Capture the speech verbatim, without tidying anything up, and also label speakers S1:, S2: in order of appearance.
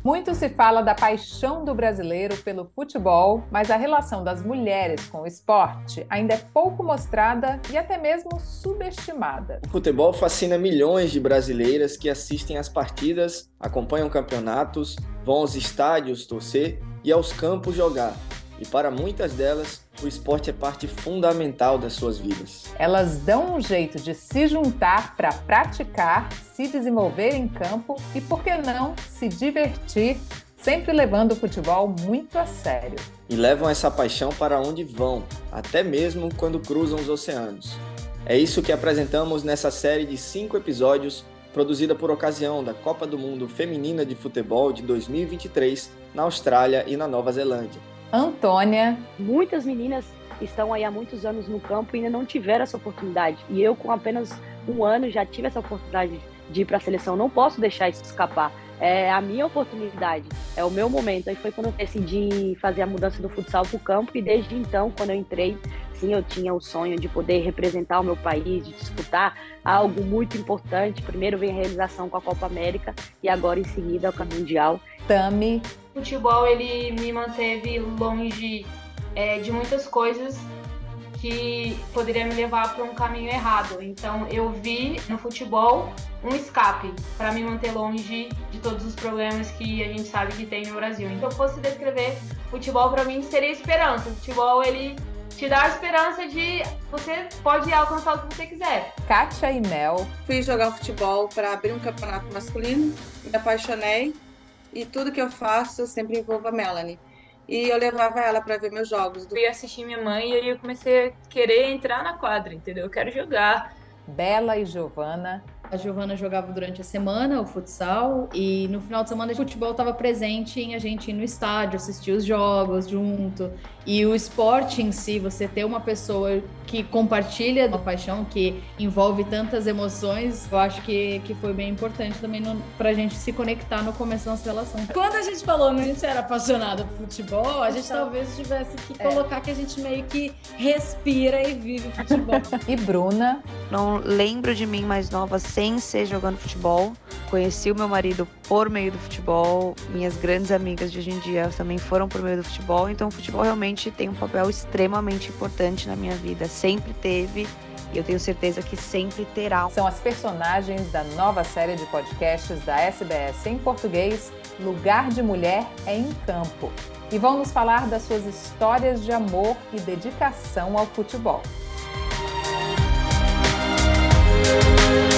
S1: Muito se fala da paixão do brasileiro pelo futebol, mas a relação das mulheres com o esporte ainda é pouco mostrada e até mesmo subestimada.
S2: O futebol fascina milhões de brasileiras que assistem às partidas, acompanham campeonatos, vão aos estádios torcer e aos campos jogar. E para muitas delas, o esporte é parte fundamental das suas vidas.
S1: Elas dão um jeito de se juntar para praticar, se desenvolver em campo e, por que não, se divertir, sempre levando o futebol muito a sério.
S2: E levam essa paixão para onde vão, até mesmo quando cruzam os oceanos. É isso que apresentamos nessa série de cinco episódios, produzida por ocasião da Copa do Mundo Feminina de Futebol de dois mil e vinte e três, na Austrália e na Nova Zelândia.
S1: Antônia.
S3: Muitas meninas estão aí há muitos anos no campo e ainda não tiveram essa oportunidade. E eu, com apenas um ano, já tive essa oportunidade de ir para a seleção. Não posso deixar isso escapar. É a minha oportunidade, é o meu momento. Aí foi quando eu decidi fazer a mudança do futsal para o campo. E desde então, quando eu entrei, sim, eu tinha o sonho de poder representar o meu país, de disputar algo muito importante. Primeiro vem a realização com a Copa América e agora em seguida o Mundial.
S1: Tami.
S4: O futebol, ele me manteve longe é, de muitas coisas que poderia me levar para um caminho errado. Então eu vi no futebol um escape para me manter longe de todos os problemas que a gente sabe que tem no Brasil. Então, se eu fosse descrever futebol, para mim seria esperança. O futebol, ele te dá a esperança de você pode alcançar o que você quiser.
S1: Kátia e Mel.
S5: Fui jogar futebol para abrir um campeonato masculino, me apaixonei e tudo que eu faço eu sempre envolvo a Melanie. E eu levava ela para ver meus jogos.
S6: Eu ia assistir minha mãe e aí eu comecei a querer entrar na quadra, entendeu? Eu quero jogar.
S1: Bela e Giovana.
S7: A Giovana jogava durante a semana o futsal e no final de semana o futebol estava presente em a gente ir no estádio, assistir os jogos junto. E o esporte em si, você ter uma pessoa que compartilha uma paixão, que envolve tantas emoções, eu acho que, que foi bem importante também no, pra gente se conectar no começo da nossa relação.
S8: Quando a gente falou que a gente era apaixonada por futebol, a gente então, talvez tivesse que colocar é. que a gente meio que respira e vive futebol.
S1: E Bruna?
S9: Não lembro de mim mais nova sem ser jogando futebol. Conheci o meu marido por meio do futebol. Minhas grandes amigas de hoje em dia também foram por meio do futebol. Então o futebol realmente tem um papel extremamente importante na minha vida. Sempre teve e eu tenho certeza que sempre terá.
S1: São as personagens da nova série de podcasts da S B S em português, Lugar de Mulher é em Campo. E vão nos falar das suas histórias de amor e dedicação ao futebol.